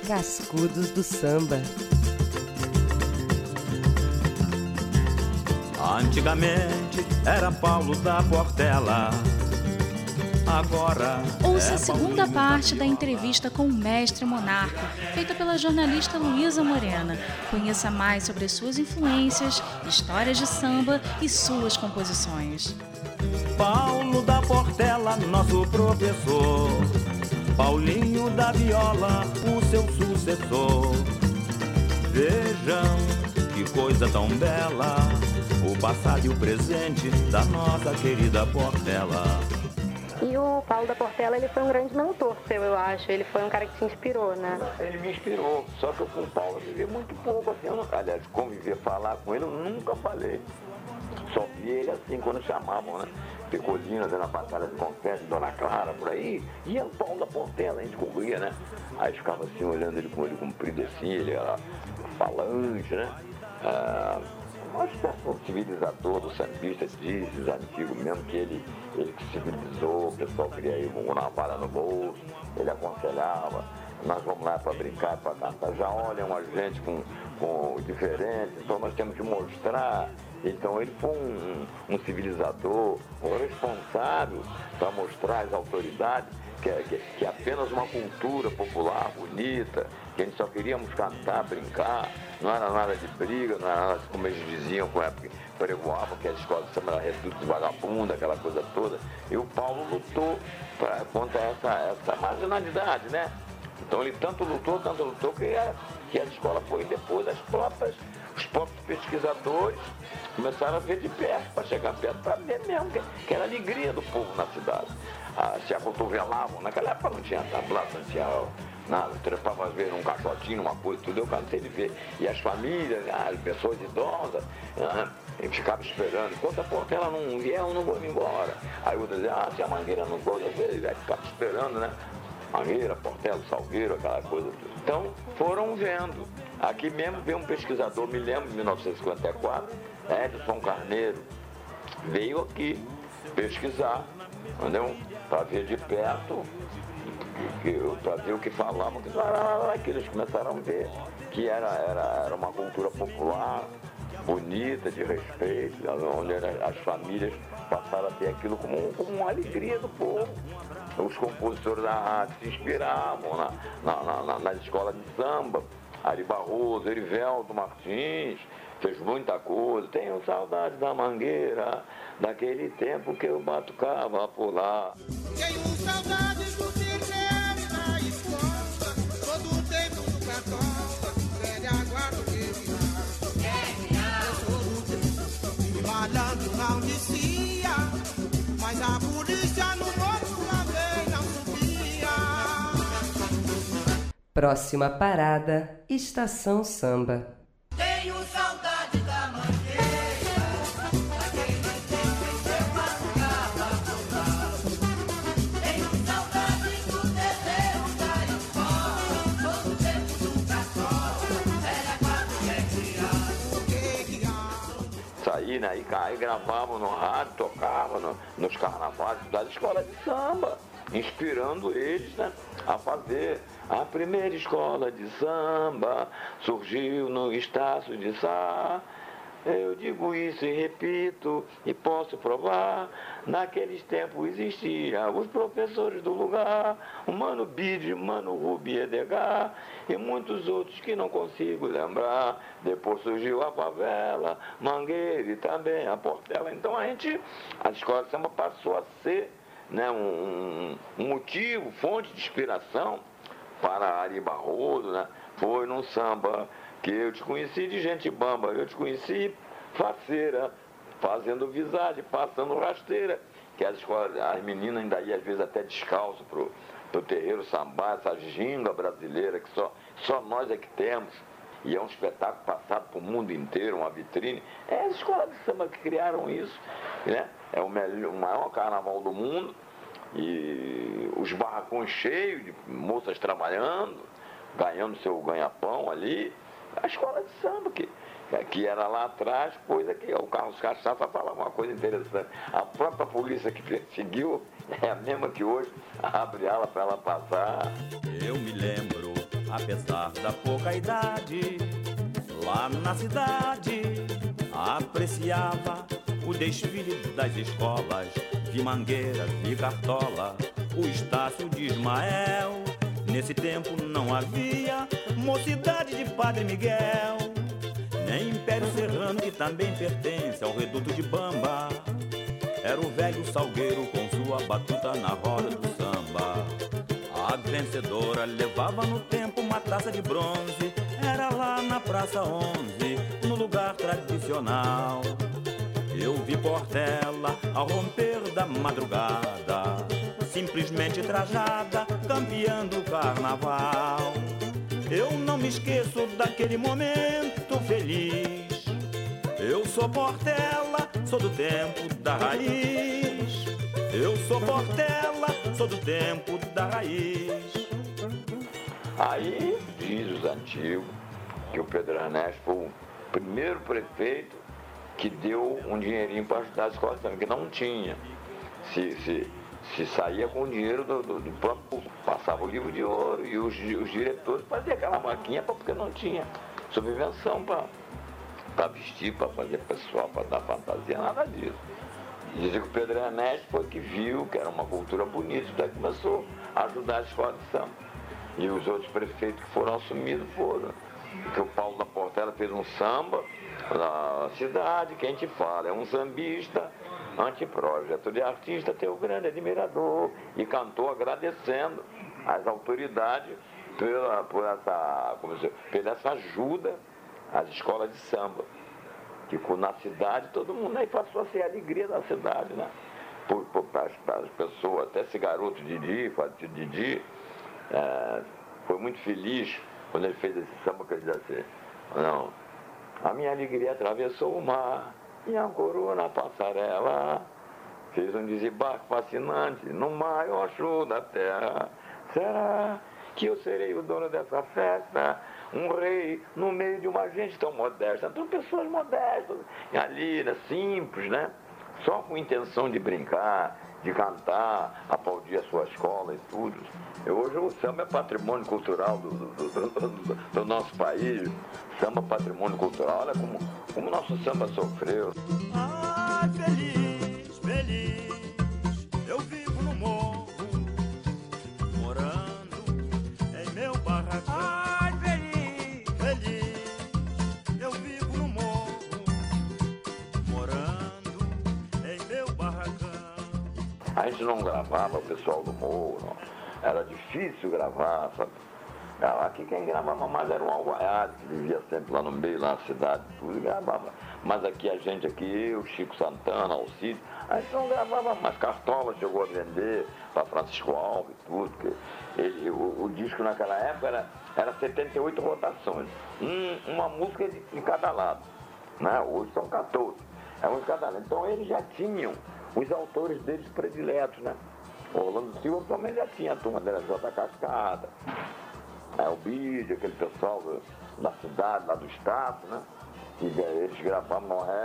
Cascudos do Samba. Antigamente era Paulo da Portela, agora ouça é a segunda Paulinho parte da da Viola. entrevista com o mestre Monarco, feita pela jornalista Luísa Morena. Conheça mais sobre as suas influências, histórias de samba e suas composições. Paulo da Portela, nosso professor, Paulinho da Viola, o seu sucessor. Vejam que coisa tão bela, o passado e o presente da nossa querida Portela. E o Paulo da Portela, ele foi um grande mentor seu, eu acho. Ele foi um cara que te inspirou, né? Ele me inspirou, só que eu com o Paulo vivi muito pouco, assim, aliás, conviver, falar com ele, eu nunca falei. Só vi ele assim, quando chamavam, né? Pecolina, na Batalha de Confete, Dona Clara, por aí, ia o Paulo da Portela, a gente corria, né? Aí ficava assim, olhando ele com ele comprido assim, ele era falante, né? Uma espécie de civilizador do sambista, diz os antigos mesmo, que ele que civilizou, o pessoal queria ir com uma vara no bolso, ele aconselhava, nós vamos lá para brincar, para cantar, já olham a gente com diferente, então nós temos que mostrar. Então ele foi um civilizador, um responsável para mostrar às autoridades que é apenas uma cultura popular, bonita, que a gente só queríamos cantar, brincar, não era nada de briga, não era nada de, como eles diziam com a época, pregoavam que a escola de samba era reduto de vagabunda, aquela coisa toda. E o Paulo lutou contra essa marginalidade, né? Então ele tanto lutou que a escola foi depois os próprios pesquisadores começaram a ver de perto, para chegar perto, para ver mesmo que era a alegria do povo na cidade. Se acotovelavam, naquela época não tinha tablado, não tinha nada, trepava às vezes num caixotinho, uma coisa, tudo, eu cansei de ver. E as famílias, as pessoas idosas, ficavam esperando, enquanto a Portela não vier, eu não vou me embora. Aí o outro dizia, se a Mangueira não for, às vezes ficava esperando, né? Mangueira, Portela, Salgueiro, aquela coisa. Então, foram vendo. Aqui mesmo veio um pesquisador, me lembro, em 1954, Edson Carneiro, veio aqui pesquisar, entendeu? Para ver de perto, para ver o que falavam, que eles começaram a ver que era uma cultura popular, bonita, de respeito, onde as famílias passaram a ter aquilo como uma alegria do povo. Os compositores da arte se inspiravam nas escolas de samba. Ari Barroso, Erivelto Martins, fez muita coisa. Tenho saudade da Mangueira, daquele tempo que eu batucava por lá. Tenho saudades do Fidel na escola, todo o tempo do Cartola, velha guarda que malandro não descia, mas a polícia no morro também não subia. Próxima parada, Estação Samba. Tenho saudade da Mangueira, daquele tempo em que eu batucava por lá. Tenho saudade do terreiro da escola, todo o tempo do Cartola, velha guarda que Saí, né? Aí gravavam no rádio, tocavam nos carnavais das escolas de samba, inspirando eles, né, a fazer. A primeira escola de samba surgiu no Estácio de Sá. Eu digo isso e repito e posso provar. Naqueles tempos existiam os professores do lugar, o Mano Bide, Mano Rubi Edgar e muitos outros que não consigo lembrar. Depois surgiu a favela, Mangueira e também a Portela. Então a escola de samba passou a ser, né, um motivo, fonte de inspiração para Ari Barroso, né? Foi num samba que eu te conheci de gente bamba, eu te conheci faceira, fazendo visagem, passando rasteira, que as meninas ainda iam às vezes até descalço pro terreiro sambá, essa ginga brasileira que só nós é que temos, e é um espetáculo passado para o mundo inteiro, uma vitrine. É as escolas de samba que criaram isso, né? É o maior carnaval do mundo, e os barracões cheios de moças trabalhando, ganhando seu ganha-pão ali. A escola de samba, que era lá atrás, coisa que o Carlos Cachaça falava uma coisa interessante. A própria polícia que perseguiu é a mesma que hoje abre ala para ela passar. Eu me lembro apesar da pouca idade, lá na cidade apreciava o desfile das escolas. Vi Mangueira, vi Cartola, o Estácio de Ismael. Nesse tempo não havia Mocidade de Padre Miguel, nem Império Serrano, que também pertence ao reduto de Bamba. Era o velho Salgueiro com sua batuta na roda do samba. A vencedora levava no tempo uma taça de bronze. Era lá na Praça 11, no lugar tradicional. Eu vi Portela ao romper da madrugada, simplesmente trajada, campeando o carnaval. Eu não me esqueço daquele momento feliz. Eu sou Portela, sou do tempo da raiz. Eu sou Portela, sou do tempo da raiz. Aí diz os antigos que o Pedro Ernesto foi o primeiro prefeito que deu um dinheirinho para ajudar as escolas também, que não tinha. Se saía com o dinheiro do próprio, passava o livro de ouro e os diretores faziam aquela maquinha porque não tinha subvenção para vestir, para fazer pessoal, para dar fantasia, nada disso. Dizem que o Pedro Ernesto foi que viu que era uma cultura bonita, daí começou a ajudar a escola de samba. E os outros prefeitos que foram assumidos foram. Porque o Paulo da Portela fez um samba na cidade, que a gente fala, é um sambista antiprojeto de artista, teu grande admirador, e cantou agradecendo às autoridades por essa ajuda às escolas de samba. Ficou na cidade, todo mundo aí passou a ser a alegria da cidade, né? Para as pessoas, até esse garoto Didi, foi muito feliz quando ele fez esse samba, que ele dizia assim: não, a minha alegria atravessou o mar e ancorou na passarela, fez um desembarque fascinante no maior show da terra. Será que eu serei o dono dessa festa? Um rei no meio de uma gente tão modesta. Então, pessoas modestas, ali, né, simples, né? Só com intenção de brincar, de cantar, aplaudir a sua escola e tudo. Hoje o samba é patrimônio cultural do nosso país. Samba patrimônio cultural. Olha como o nosso samba sofreu. Ah, feliz, feliz, eu vivo no morro, morando em meu barracão. Ai, feliz, feliz, eu vivo no morro, morando em meu barracão. A gente não gravava o pessoal do morro, não. Era difícil gravar, sabe? Aqui quem gravava mais era um Alvaiado, que vivia sempre lá no meio, lá na cidade, tudo, e gravava. Mas aqui a gente, o Chico Santana, Alcide, a gente não gravava mais. Cartola chegou a vender para Francisco Alves e tudo, porque o disco naquela época era 78 rotações, uma música de cada lado, né? Hoje são 14, é um de cada lado. Então eles já tinham os autores deles prediletos, né? O Orlando Silva também já tinha a turma dela, J. Cascada, o Bídio, aquele pessoal da cidade, lá do estado, né? E eles gravavam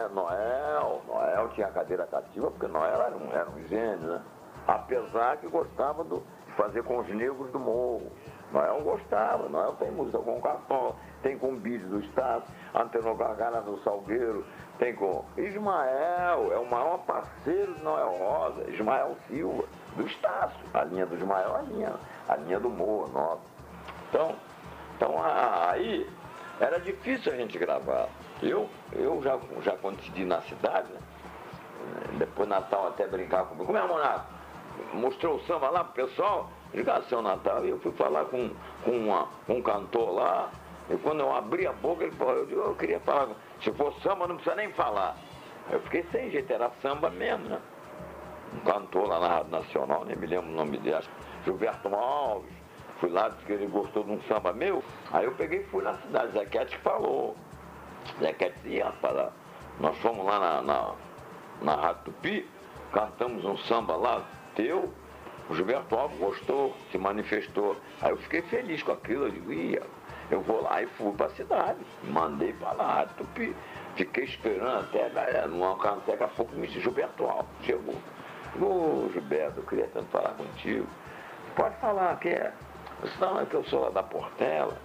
Noel tinha a cadeira cativa, porque Noel era um gênio, né? Apesar que gostava de fazer com os negros do morro. Noel gostava, Noel tem música com o Cartola, tem com o Bídio do estado, Antenor Gargara do Salgueiro, tem com Ismael, é o maior parceiro de Noel Rosa, Ismael Silva, do Estácio. A linha do Ismael, a linha do morro, nossa. Então aí era difícil a gente gravar. Eu já quando decidi na cidade, né? Depois Natal até brincar comigo. Como é, Monaco? Mostrou o samba lá pro pessoal, ligação Natal, e eu fui falar com um cantor lá, e quando eu abri a boca, ele falou, eu queria falar, se for samba não precisa nem falar. Eu fiquei sem jeito, era samba mesmo, né? Um cantor lá na Rádio Nacional, nem me lembro o nome dele, Gilberto Alves. Fui lá, disse que ele gostou de um samba meu. Aí eu peguei e fui na cidade. Zequete falou. Zequete disse, rapaz, nós fomos lá na Rádio Tupi, cantamos um samba lá, teu. O Gilberto Alves gostou, se manifestou. Aí eu fiquei feliz com aquilo. Eu digo, eu vou lá e fui pra cidade. Mandei pra lá, Rádio Tupi. Fiquei esperando até, daqui a pouco o Gilberto Alves chegou. Ô, Gilberto, eu queria tanto falar contigo. Pode falar, que é? Não, é que eu sou lá da Portela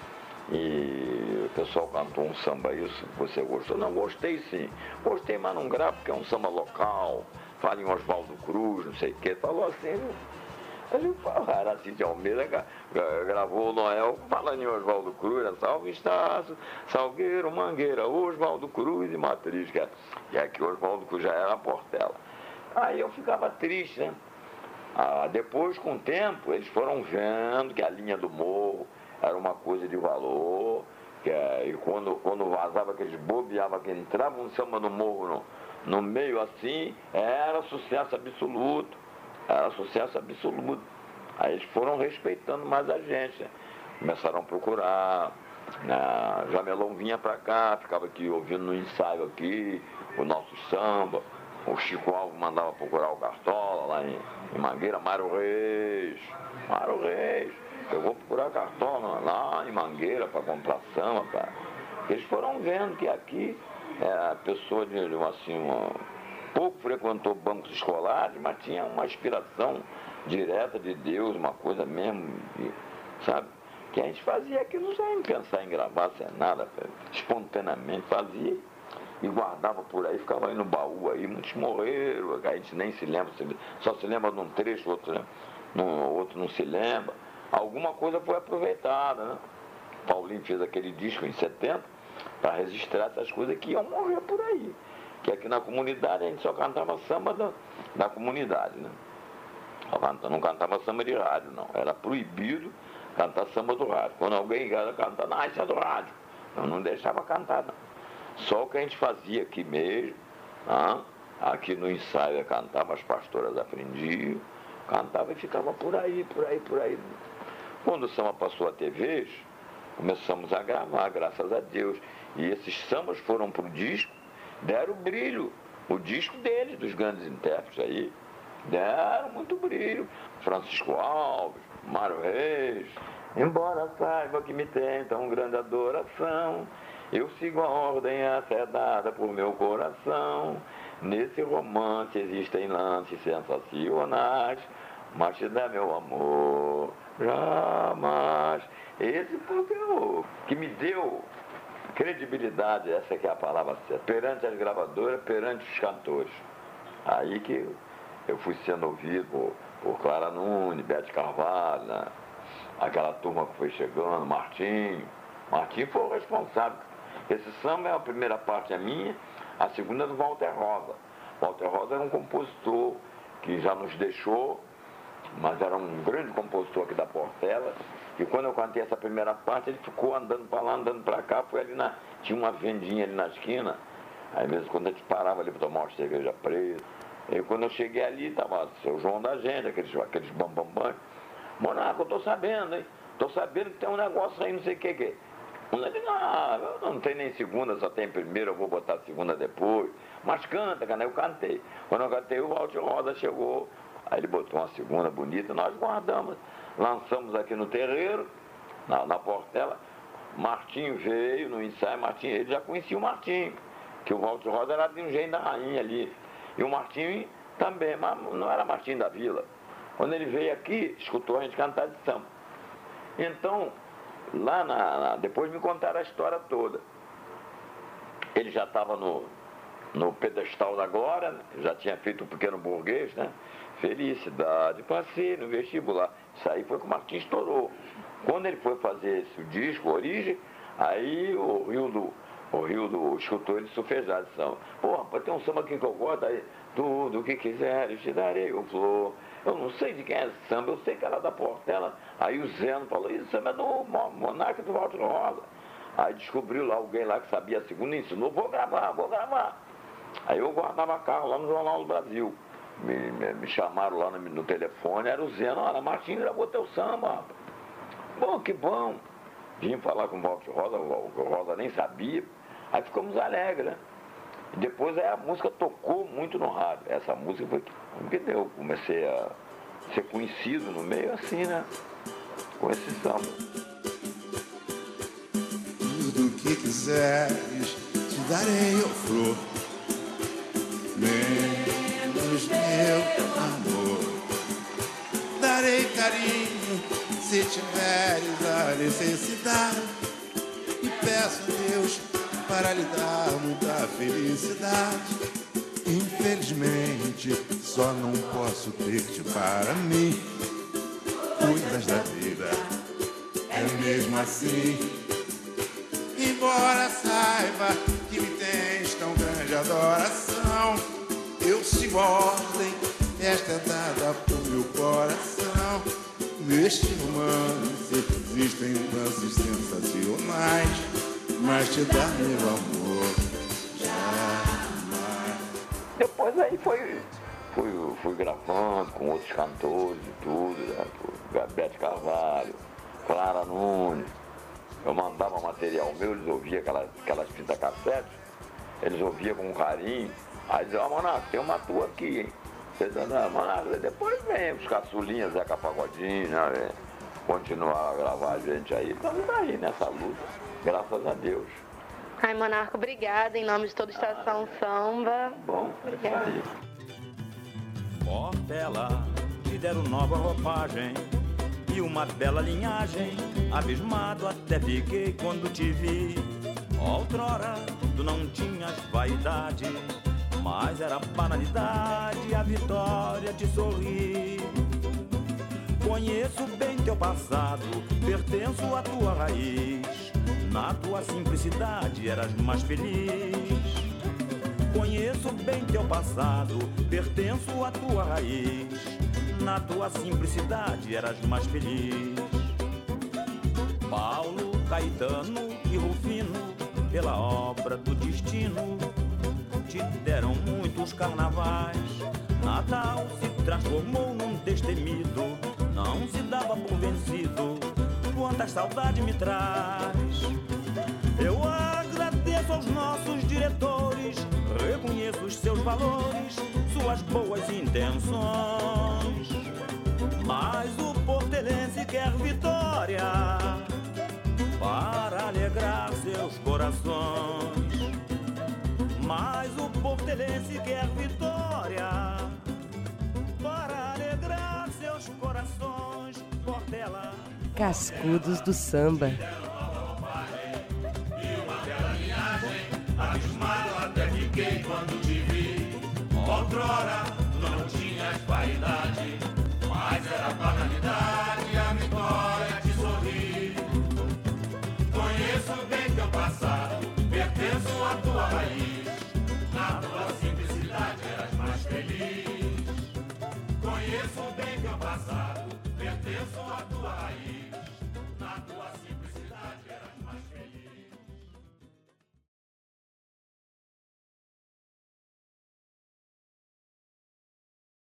e o pessoal cantou um samba isso, você gostou? Não, gostei sim. Gostei, mas não gravo porque é um samba local, fala em Oswaldo Cruz, não sei o que, falou assim. Ele falou, Araci de Almeida gravou o Noel falando em Oswaldo Cruz, Salve Estácio, Salgueiro, Mangueira, Oswaldo Cruz e Matriz, que é que Oswaldo Cruz já era a Portela. Aí eu ficava triste, né? Depois, com o tempo, eles foram vendo que a linha do morro era uma coisa de valor, e quando vazava, que eles bobeavam, que entrava um samba no morro no meio assim, era sucesso absoluto. Era sucesso absoluto. Aí eles foram respeitando mais a gente, né? Começaram a procurar, né? Jamelão vinha pra cá, ficava aqui ouvindo no ensaio aqui, o nosso samba. O Chico Alves mandava procurar o Cartola lá em Mangueira, Mário Reis. Eu vou procurar Cartola lá em Mangueira para comprar samba, cara. Eles foram vendo que aqui a pessoa de assim, pouco frequentou bancos escolares, mas tinha uma inspiração direta de Deus, uma coisa mesmo, sabe? Que a gente fazia aquilo sem pensar em gravar, sem nada, espontaneamente fazia e guardava por aí, ficava aí no baú aí, muitos morreram, a gente nem se lembra, só se lembra de um trecho, outro não se lembra. Alguma coisa foi aproveitada, né? Paulinho fez aquele disco em 70 para registrar essas coisas que iam morrer por aí. Que aqui na comunidade a gente só cantava samba da comunidade, né? Não cantava samba de rádio, não. Era proibido cantar samba do rádio. Quando alguém ia cantar, não, isso é do rádio. Eu não deixava cantar, não. Só o que a gente fazia aqui mesmo, aqui no ensaio cantava, as pastoras aprendiam, cantava e ficava por aí. Quando o samba passou a TV, começamos a gravar, graças a Deus. E esses sambas foram pro disco, deram brilho. O disco deles, dos grandes intérpretes aí, deram muito brilho. Francisco Alves, Mário Reis. Embora saiba que me tem tão grande adoração, eu sigo a ordem a ser dada por meu coração. Nesse romance existem lances sensacionais, mas te dá meu amor, jamais. Esse foi o que me deu credibilidade, essa que é a palavra certa, perante as gravadoras, perante os cantores. Aí que eu fui sendo ouvido por Clara Nunes, Bete Carvalho, né? Aquela turma que foi chegando, Martinho foi o responsável. Esse samba, a primeira parte é minha, a segunda é do Walter Rosa. Walter Rosa era um compositor que já nos deixou, mas era um grande compositor aqui da Portela. E quando eu cantei essa primeira parte, ele ficou andando para lá, andando para cá, foi ali tinha uma vendinha ali na esquina, aí mesmo quando a gente parava ali para tomar uma cerveja preta. E quando eu cheguei ali, estava o seu João da gente, aqueles bambambam. Monaco, eu tô sabendo, hein? Tô sabendo que tem um negócio aí, não sei o que. Ele disse, não tem nem segunda, só tem primeira, eu vou botar segunda depois. Mas canta, cara, eu cantei. Quando eu cantei, o Walter Rosa chegou, aí ele botou uma segunda bonita, nós guardamos, lançamos aqui no terreiro, na Portela. Martinho veio no ensaio, ele já conhecia o Martinho, que o Walter Rosa era de um jeito da rainha ali. E o Martinho também, mas não era Martinho da Vila. Quando ele veio aqui, escutou a gente cantar de samba. Então, lá depois me contaram a história toda. Ele já estava no pedestal da glória, né? Já tinha feito um pequeno burguês, né? Felicidade, passei no vestibular. Isso aí foi que o Martins estourou. Quando ele foi fazer esse disco, Origem, aí o Rio do escutou ele sufejar de samba. Pô, rapaz, tem um samba aqui que eu gosto, aí, tudo o que quiseres te darei o flor. Eu não sei de quem é esse samba, eu sei que era da Portela. Aí o Zeno falou, isso samba é do Monarca do Walter Rosa. Aí descobriu lá alguém lá que sabia a segunda e ensinou, vou gravar. Aí eu guardava carro lá no Jornal do Brasil. Me chamaram lá no telefone, era o Zeno, olha, Martinho gravou teu samba, rapaz. Bom, que bom. Vim falar com o Walter Rosa, o Rosa nem sabia. Aí ficamos alegres, né? E depois aí a música tocou muito no rádio. Essa música foi que deu. Comecei a ser conhecido no meio assim, né? Com esse samba. Tudo que quiseres, te darei, ó flor. Menos meu amor. Darei carinho, Se tiveres a necessidade, e peço a Deus para lhe dar muita felicidade. Infelizmente, só não posso ter-te para mim. Coisas da vida, é mesmo assim. Embora saiba que me tens tão grande adoração, eu sigo a ordem, esta é dada por meu coração. Neste romance existem lances sensacionais, mas te dar meu amor jamais. Depois aí fui gravando com outros cantores e tudo, né? Bete Carvalho, Clara Nunes. Eu mandava material meu, eles ouviam aquelas fitas cassete, eles ouviam com carinho, aí diziam, Monarca, tem uma tua aqui, hein? Monarca, depois vem os caçulinhas, Zeca Pagodinho, né? Continuar a gravar a gente aí, estamos aí nessa luta, graças a Deus. Ai, Monarca, obrigada em nome de toda a Estação Samba. Bom, obrigada. Portela, te deram nova roupagem e uma bela linhagem. Abismado até fiquei quando te vi. Outrora tu não tinhas vaidade, mas era banalidade a vitória de sorrir. Conheço bem teu passado, pertenço à tua raiz. Na tua simplicidade eras mais feliz. Conheço bem teu passado, pertenço à tua raiz. Na tua simplicidade eras mais feliz. Paulo, Caetano e Rufino, pela obra do destino, te deram muitos carnavais. Natal se transformou num destemido, não se dava por vencido. Quanta saudade me traz. Eu agradeço aos nossos diretores, reconheço os seus valores, suas boas intenções. Mas o portelense quer vitória para alegrar seus corações. Mas o portelense quer vitória para alegrar seus corações. Portela, Cascudos do Samba. abismado até fiquei quando te vi. Outrora tu não tinhas vaidade,